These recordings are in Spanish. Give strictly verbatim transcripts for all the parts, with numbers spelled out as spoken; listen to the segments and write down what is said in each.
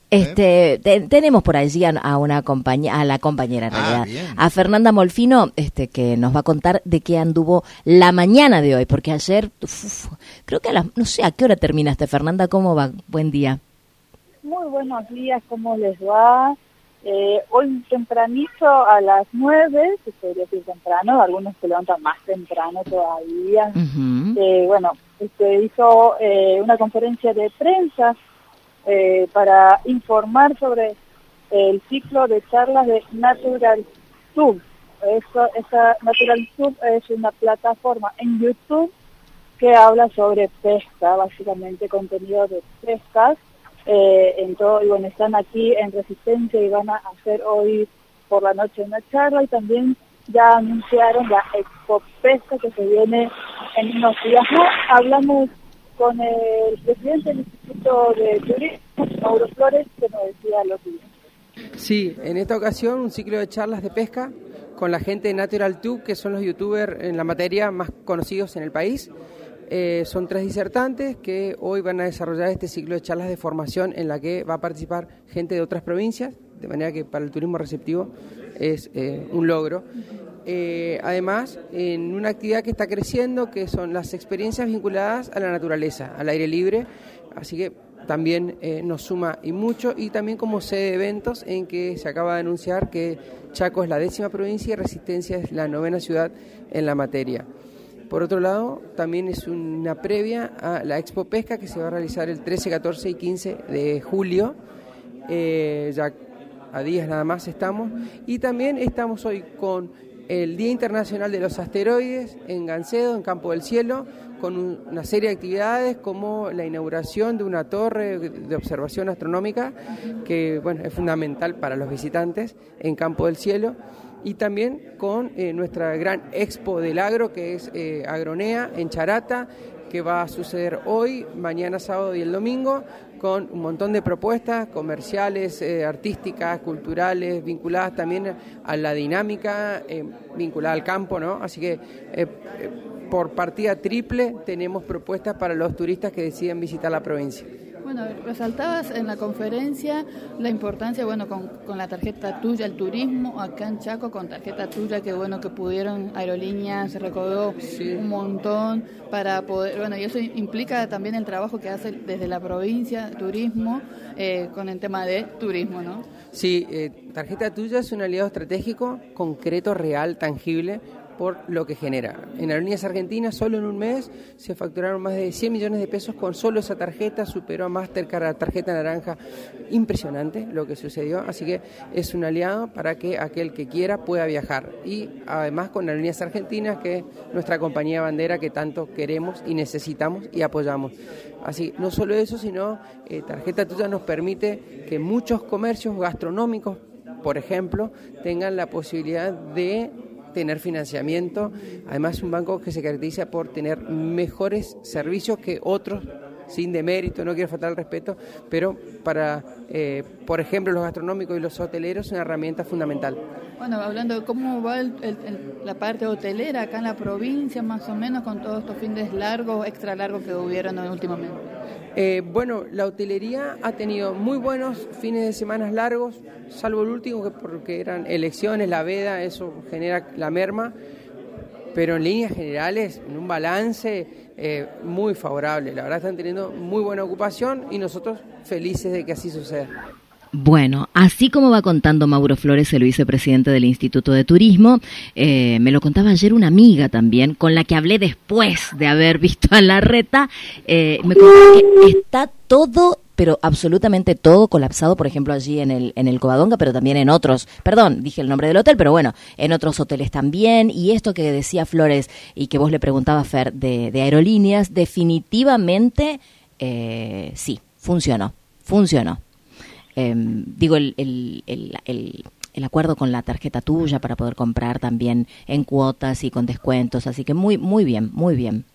Este, te, tenemos por allí a, a una compañera, a la compañera en Ah, realidad, a Fernanda Molfino, este, que nos va a contar de qué anduvo la mañana de hoy, porque ayer, uf, creo que a las, no sé a qué hora terminaste, Fernanda, ¿cómo va? Buen día. Muy buenos días, ¿cómo les va? Eh, hoy tempranito a las nueve, se podría decir temprano, algunos se levantan más temprano todavía. Uh-huh. Eh, bueno, este, hizo eh, una conferencia de prensa Eh, para informar sobre el ciclo de charlas de Natural Tube. Eso, esa Natural Tube es una plataforma en YouTube que habla sobre pesca, básicamente contenido de pescas. Eh, en todo, y bueno, están aquí en Resistencia y van a hacer hoy por la noche una charla, y también ya anunciaron la Expo Pesca que se viene en unos días más. Hablamos con el presidente del Instituto de Turismo, Mauro Flores, que nos decía lo siguiente. Sí, en esta ocasión un ciclo de charlas de pesca con la gente de Natural Tube, que son los youtubers en la materia más conocidos en el país. Eh, son tres disertantes que hoy van a desarrollar este ciclo de charlas de formación en la que va a participar gente de otras provincias, de manera que para el turismo receptivo es eh, un logro. Eh, además, en una actividad que está creciendo, que son las experiencias vinculadas a la naturaleza, al aire libre, así que también eh, nos suma y mucho, y también como sede de eventos en que se acaba de anunciar que Chaco es la décima provincia y Resistencia es la novena ciudad en la materia. Por otro lado, también es una previa a la Expo Pesca que se va a realizar el trece, catorce y quince de julio, eh, ya a días nada más estamos, y también estamos hoy con el Día Internacional de los Asteroides en Gancedo, en Campo del Cielo, con un, una serie de actividades como la inauguración de una torre de observación astronómica que bueno, es fundamental para los visitantes en Campo del Cielo, y también con eh, nuestra gran Expo del Agro, que es eh, Agronea en Charata, que va a suceder hoy, mañana sábado y el domingo, con un montón de propuestas comerciales, eh, artísticas, culturales, vinculadas también a la dinámica, eh, vinculada al campo, ¿no? Así que eh, por partida triple tenemos propuestas para los turistas que deciden visitar la provincia. Bueno, resaltabas en la conferencia la importancia, bueno, con, con la tarjeta tuya, el turismo acá en Chaco, con tarjeta tuya, que bueno, que pudieron, aerolíneas, se recaudó sí. un montón para poder, bueno, y eso implica también el trabajo que hace desde la provincia, turismo, eh, con el tema de turismo, ¿no? Sí, eh, tarjeta tuya es un aliado estratégico, concreto, real, tangible, por lo que genera. En Aerolíneas Argentinas, solo en un mes, se facturaron más de cien millones de pesos con solo esa tarjeta, superó a Mastercard, a tarjeta naranja. Impresionante lo que sucedió, así que es un aliado para que aquel que quiera pueda viajar. Y además con Aerolíneas Argentinas, que es nuestra compañía bandera que tanto queremos y necesitamos y apoyamos. Así, no solo eso, sino eh, tarjeta tuya nos permite que muchos comercios gastronómicos, por ejemplo, tengan la posibilidad de tener financiamiento. Además, es un banco que se caracteriza por tener mejores servicios que otros, sin demérito, no quiero faltar el respeto, pero para, eh, por ejemplo, los gastronómicos y los hoteleros es una herramienta fundamental. Bueno, hablando de cómo va el, el, el, la parte hotelera acá en la provincia, más o menos, con todos estos fines largos, extra largos que hubieron últimamente. Eh, bueno, la hotelería ha tenido muy buenos fines de semana largos, salvo el último, que porque eran elecciones, la veda, eso genera la merma, pero en líneas generales, en un balance eh, muy favorable. La verdad están teniendo muy buena ocupación y nosotros felices de que así suceda. Bueno, así como va contando Mauro Flores, el vicepresidente del Instituto de Turismo, eh, me lo contaba ayer una amiga también, con la que hablé después de haber visto a Larreta, eh, me contaba que está todo, pero absolutamente todo colapsado, por ejemplo, allí en el en el Covadonga, pero también en otros, perdón, dije el nombre del hotel, pero bueno, en otros hoteles también, y esto que decía Flores y que vos le preguntabas, Fer, de, de aerolíneas, definitivamente, eh, sí, funcionó, funcionó. Eh, digo, el, el, el, el, el acuerdo con la tarjeta tuya para poder comprar también en cuotas y con descuentos, así que muy muy bien, muy bien.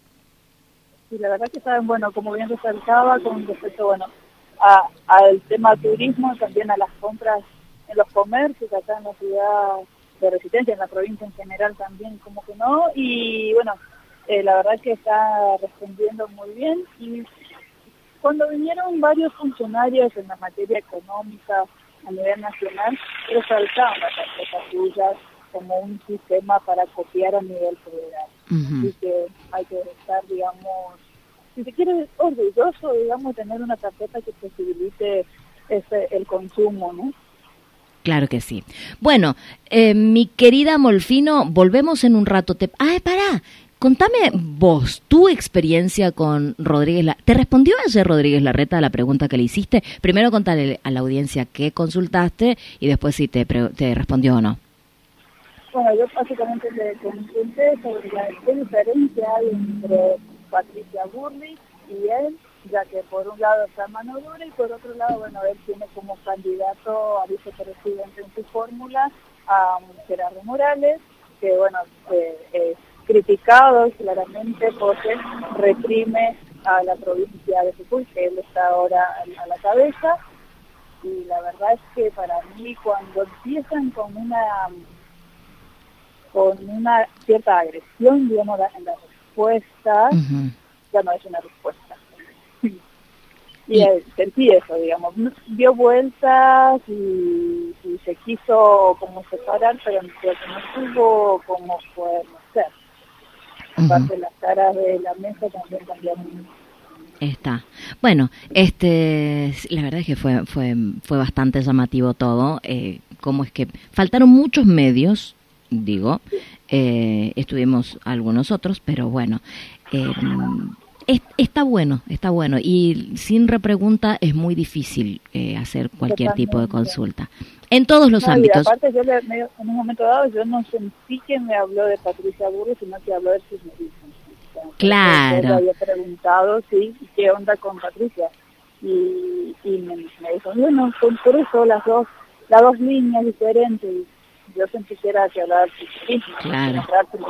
Sí, la verdad que saben, bueno, como bien resaltaba, con respecto, bueno, a al tema turismo, también a las compras en los comercios, acá en la ciudad de Resistencia, en la provincia en general también, como que no, y bueno, eh, la verdad que está respondiendo muy bien, y cuando vinieron varios funcionarios en la materia económica a nivel nacional, resaltaban las tarjetas tuyas como un sistema para copiar a nivel federal. Uh-huh. Así que hay que estar, digamos, si se quiere, orgulloso, digamos, tener una tarjeta que posibilite ese, el consumo, ¿no? Claro que sí. Bueno, eh, mi querida Molfino, volvemos en un rato. Te... ¡Ay, pará! Contame vos, tu experiencia con Rodríguez Larreta. ¿Te respondió ayer Rodríguez Larreta a la pregunta que le hiciste? Primero contale a la audiencia qué consultaste y después si te, pre- te respondió o no. Bueno, yo básicamente le consulté sobre la qué diferencia hay entre Patricia Burrich y él, ya que por un lado está mano dura y por otro lado, bueno, él tiene como candidato a vicepresidente en su fórmula a Gerardo Morales, que bueno, eh, es criticado claramente porque reprime a la provincia de Jujuy, que él está ahora a la cabeza, y la verdad es que para mí cuando empiezan con una con una cierta agresión, digamos, en la respuesta, uh-huh. ya no es una respuesta. Y eh, sentí eso, digamos, dio vueltas y, y se quiso como separar, pero creo que no tuvo como poder hacer. Aparte, uh-huh. las caras de la mesa también cambiaron. Está. Bueno, este, la verdad es que fue fue fue bastante llamativo todo. Eh, cómo es que faltaron muchos medios, digo, eh, estuvimos algunos otros, pero bueno, eh, es, está bueno, está bueno. Y sin repregunta es muy difícil eh, hacer cualquier Totalmente. tipo de consulta. En todos los no, ámbitos. Y aparte, yo le, en un momento dado, yo no sentí que me habló de Patricia Burrich, sino que habló de sus medios. Claro. Yo le había preguntado, sí, ¿qué onda con Patricia? Y, y me, me dijo, bueno, son por eso las dos, las dos líneas diferentes. Yo sentí que era que hablar sí, claro.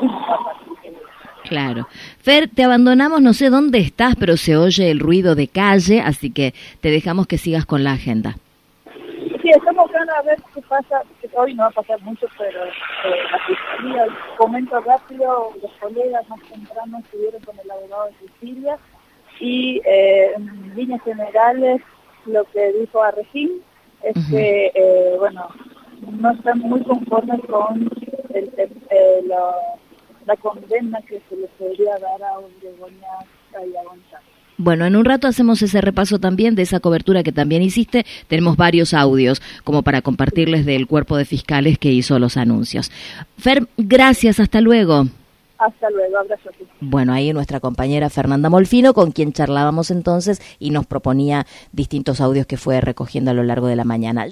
Claro. Fer, te abandonamos, no sé dónde estás, pero se oye el ruido de calle, así que te dejamos que sigas con la agenda. Sí, estamos buscando a ver qué pasa, que hoy no va a pasar mucho, pero eh, la fiscalía, comento rápido, los colegas más temprano estuvieron con el abogado de Cecilia y eh, en líneas generales lo que dijo Arregín es uh-huh. que, eh, bueno, no están muy conformes con el, eh, la, la condena que se le podría dar a Begoña Caía González. Bueno, en un rato hacemos ese repaso también de esa cobertura que también hiciste. Tenemos varios audios como para compartirles del cuerpo de fiscales que hizo los anuncios. Fer, gracias, hasta luego. Hasta luego, abrazo a ti. Bueno, ahí nuestra compañera Fernanda Molfino, con quien charlábamos entonces y nos proponía distintos audios que fue recogiendo a lo largo de la mañana.